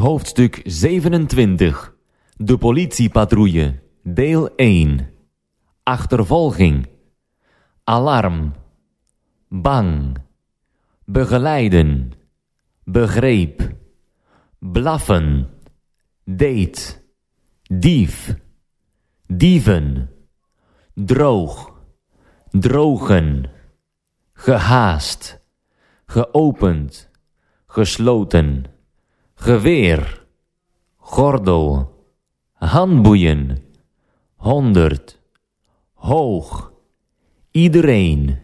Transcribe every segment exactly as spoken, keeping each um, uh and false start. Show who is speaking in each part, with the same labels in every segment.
Speaker 1: Hoofdstuk zevenentwintig. De politiepatrouille. Deel één. Achtervolging. Alarm. Bang. Begeleiden. Begreep. Blaffen. Date. Dief. Dieven. Droog. Drogen. Gehaast. Geopend. Gesloten. Geweer. Gordel. Handboeien. Honderd. Hoog. Iedereen.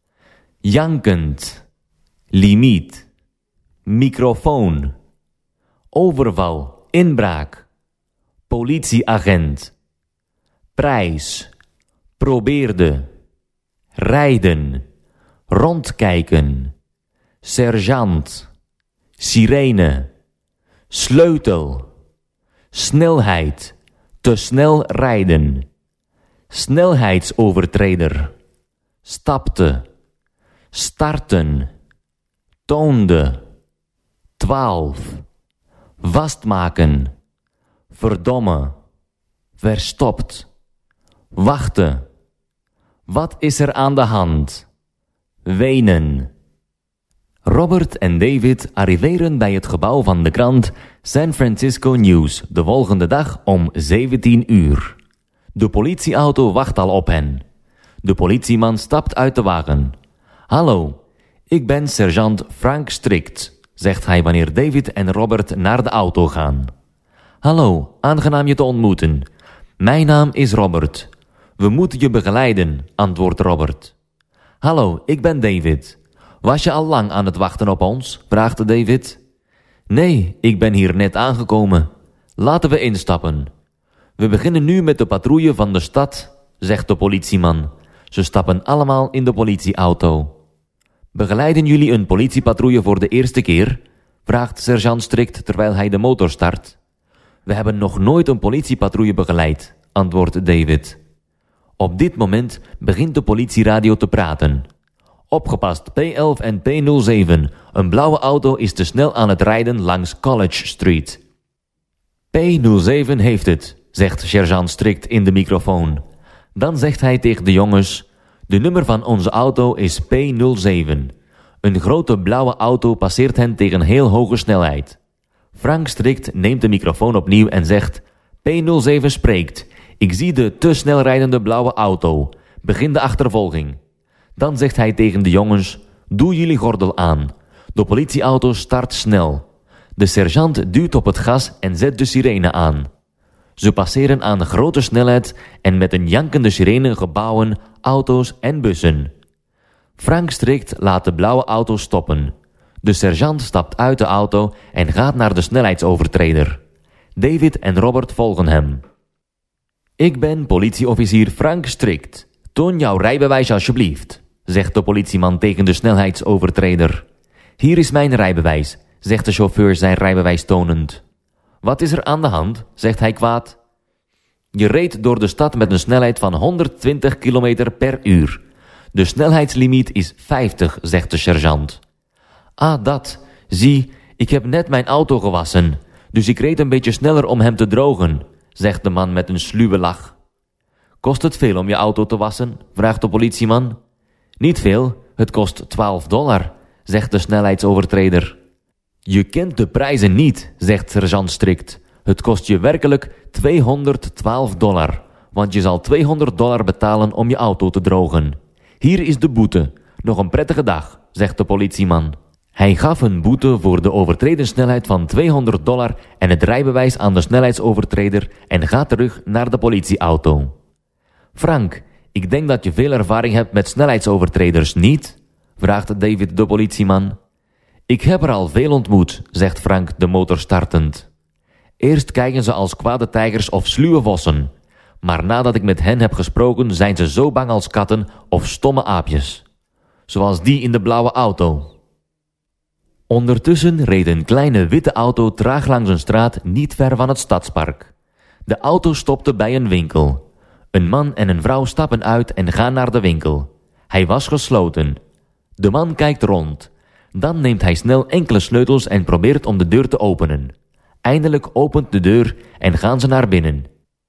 Speaker 1: Jankend. Limiet. Microfoon. Overval. Inbraak. Politieagent. Prijs. Probeerde. Rijden. Rondkijken. Sergeant. Sirene. Sleutel. Snelheid. Te snel rijden. Snelheidsovertreder. Stapte. Starten. Toonde. Twaalf. Vastmaken. Verdomme. Verstopt. Wachten. Wat is er aan de hand? Wenen. Robert en David arriveren bij het gebouw van de krant San Francisco News de volgende dag om zeventien uur. De politieauto wacht al op hen. De politieman stapt uit de wagen. Hallo, ik ben sergeant Frank Strict, zegt hij wanneer David en Robert naar de auto gaan. Hallo, aangenaam je te ontmoeten. Mijn naam is Robert. We moeten je begeleiden, antwoordt Robert. Hallo, ik ben David. Was je al lang aan het wachten op ons? Vraagt David. Nee, ik ben hier net aangekomen. Laten we instappen. We beginnen nu met de patrouille van de stad, zegt de politieman. Ze stappen allemaal in de politieauto. Begeleiden jullie een politiepatrouille voor de eerste keer? Vraagt sergeant Strict terwijl hij de motor start. We hebben nog nooit een politiepatrouille begeleid, antwoordt David. Op dit moment begint de politieradio te praten. Opgepast, P elf en P nul zeven. Een blauwe auto is te snel aan het rijden langs College Street. P nul zeven heeft het, zegt sergeant Strict in de microfoon. Dan zegt hij tegen de jongens: de nummer van onze auto is P nul zeven. Een grote blauwe auto passeert hen tegen heel hoge snelheid. Frank Strict neemt de microfoon opnieuw en zegt: P nul zeven spreekt. Ik zie de te snel rijdende blauwe auto. Begin de achtervolging. Dan zegt hij tegen de jongens: doe jullie gordel aan. De politieauto start snel. De sergeant duwt op het gas en zet de sirene aan. Ze passeren aan grote snelheid en met een jankende sirene gebouwen, auto's en bussen. Frank Strict laat de blauwe auto stoppen. De sergeant stapt uit de auto en gaat naar de snelheidsovertreder. David en Robert volgen hem. Ik ben politieofficier Frank Strict. Toon jouw rijbewijs alsjeblieft, zegt de politieman tegen de snelheidsovertreder. Hier is mijn rijbewijs, zegt de chauffeur zijn rijbewijs tonend. Wat is er aan de hand, zegt hij kwaad. Je reed door de stad met een snelheid van honderdtwintig kilometer per uur. De snelheidslimiet is vijftig, zegt de sergeant. Ah, dat. Zie, ik heb net mijn auto gewassen, dus ik reed een beetje sneller om hem te drogen, zegt de man met een sluwe lach. Kost het veel om je auto te wassen? Vraagt de politieman. Niet veel, het kost twaalf dollar, zegt de snelheidsovertreder. Je kent de prijzen niet, zegt sergeant Strict. Het kost je werkelijk tweehonderdtwaalf dollar, want je zal tweehonderd dollar betalen om je auto te drogen. Hier is de boete. Nog een prettige dag, zegt de politieman. Hij gaf een boete voor de overtreden snelheid van tweehonderd dollar en het rijbewijs aan de snelheidsovertreder en gaat terug naar de politieauto. Frank, ik denk dat je veel ervaring hebt met snelheidsovertreders, niet? Vraagt David de politieman. Ik heb er al veel ontmoet, zegt Frank de motor startend. Eerst kijken ze als kwade tijgers of sluwe vossen, maar nadat ik met hen heb gesproken zijn ze zo bang als katten of stomme aapjes. Zoals die in de blauwe auto. Ondertussen reed een kleine witte auto traag langs een straat niet ver van het stadspark. De auto stopte bij een winkel. Een man en een vrouw stappen uit en gaan naar de winkel. Hij was gesloten. De man kijkt rond. Dan neemt hij snel enkele sleutels en probeert om de deur te openen. Eindelijk opent de deur en gaan ze naar binnen.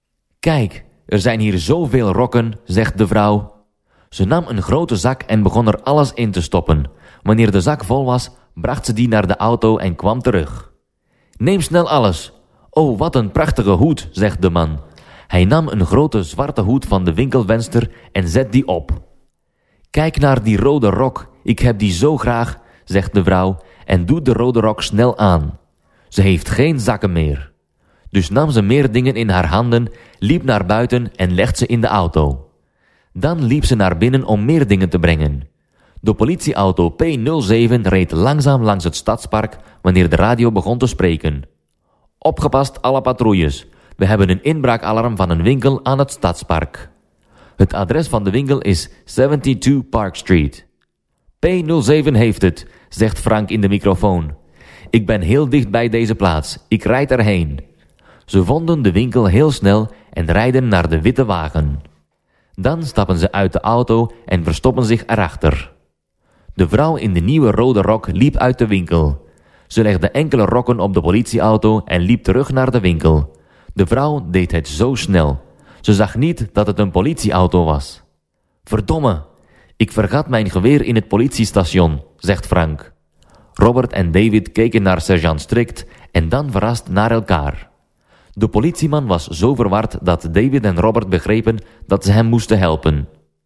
Speaker 1: Kijk, er zijn hier zoveel rokken, zegt de vrouw. Ze nam een grote zak en begon er alles in te stoppen. Wanneer de zak vol was, bracht ze die naar de auto en kwam terug. Neem snel alles. Oh, wat een prachtige hoed, zegt de man. Hij nam een grote zwarte hoed van de winkelvenster en zet die op. Kijk naar die rode rok, ik heb die zo graag, zegt de vrouw en doet de rode rok snel aan. Ze heeft geen zakken meer. Dus nam ze meer dingen in haar handen, liep naar buiten en legt ze in de auto. Dan liep ze naar binnen om meer dingen te brengen. De politieauto P nul zeven reed langzaam langs het stadspark wanneer de radio begon te spreken. Opgepast alle patrouilles. We hebben een inbraakalarm van een winkel aan het stadspark. Het adres van de winkel is zevenentwintig Park Street. P nul zeven heeft het, zegt Frank in de microfoon. Ik ben heel dicht bij deze plaats. Ik rijd erheen. Ze vonden de winkel heel snel en rijden naar de witte wagen. Dan stappen ze uit de auto en verstoppen zich erachter. De vrouw in de nieuwe rode rok liep uit de winkel. Ze legde enkele rokken op de politieauto en liep terug naar de winkel. De vrouw deed het zo snel. Ze zag niet dat het een politieauto was. Verdomme, ik vergat mijn geweer in het politiestation, zegt Frank. Robert en David keken naar sergeant Strikt en dan verrast naar elkaar. De politieman was zo verward dat David en Robert begrepen dat ze hem moesten helpen.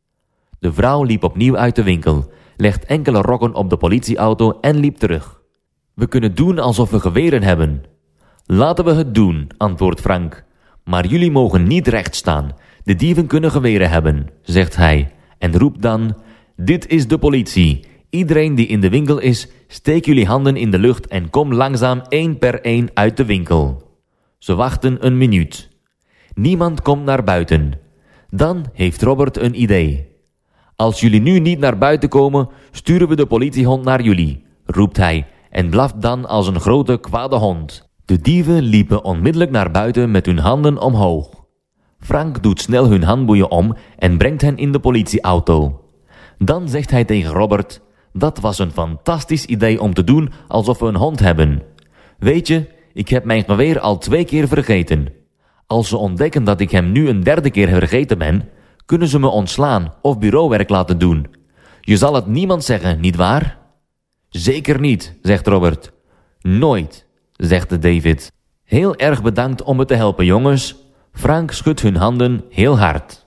Speaker 1: De vrouw liep opnieuw uit de winkel, legt enkele rokken op de politieauto en liep terug. We kunnen doen alsof we geweren hebben. Laten we het doen, antwoordt Frank. Maar jullie mogen niet recht staan. De dieven kunnen geweren hebben, zegt hij. En roept dan, dit is de politie. Iedereen die in de winkel is, steek jullie handen in de lucht en kom langzaam één per één uit de winkel. Ze wachten een minuut. Niemand komt naar buiten. Dan heeft Robert een idee. Als jullie nu niet naar buiten komen, sturen we de politiehond naar jullie, roept hij en blaft dan als een grote kwade hond. De dieven liepen onmiddellijk naar buiten met hun handen omhoog. Frank doet snel hun handboeien om en brengt hen in de politieauto. Dan zegt hij tegen Robert, dat was een fantastisch idee om te doen alsof we een hond hebben. Weet je, ik heb mijn geweer al twee keer vergeten. Als ze ontdekken dat ik hem nu een derde keer vergeten ben, kunnen ze me ontslaan of bureauwerk laten doen. Je zal het niemand zeggen, nietwaar? Zeker niet, zegt Robert. Nooit, zegt David. Heel erg bedankt om me te helpen, jongens. Frank schudt hun handen heel hard.